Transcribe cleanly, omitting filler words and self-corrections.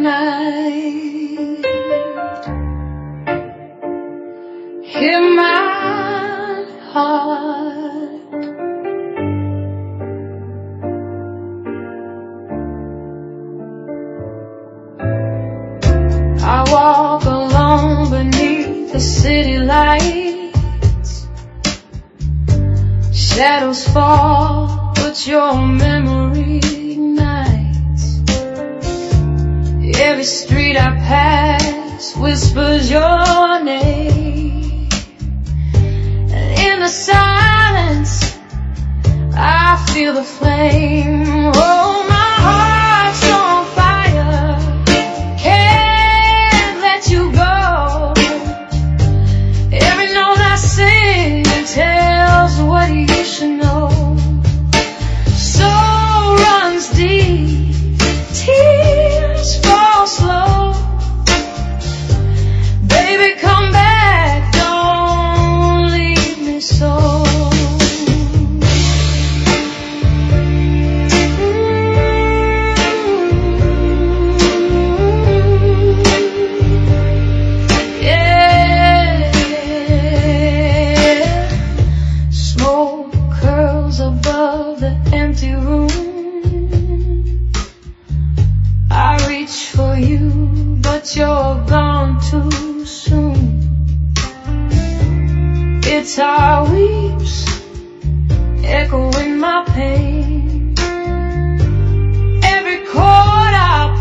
night. Hear my heart. I walk alone beneath the city lights. Shadows fall, but your memory ignites. Every street I pass whispers your name, and in the silence I feel the flame. Oh, my heart's on fire, can't let you go. Every note I sing tells what you should know. Soul runs deep, tears fall slow. Baby, come back, don't leave me so. Yeah. Smoke curls above the empty room. I reach for you, but you're gone too soon. Guitar weeps, echoing my pain. Every chord I